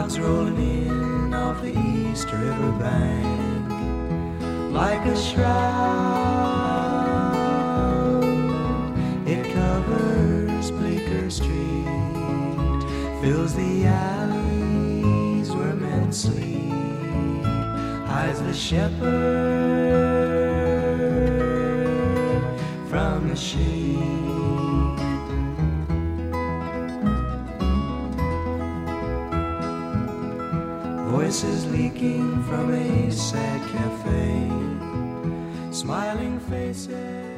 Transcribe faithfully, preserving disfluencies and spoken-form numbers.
Logs rolling in off the East River bank like a shroud. It covers Bleecker Street, fills the alleys where men sleep, hides the shepherd from the sheep. Voices leaking from a sad cafe, smiling faces.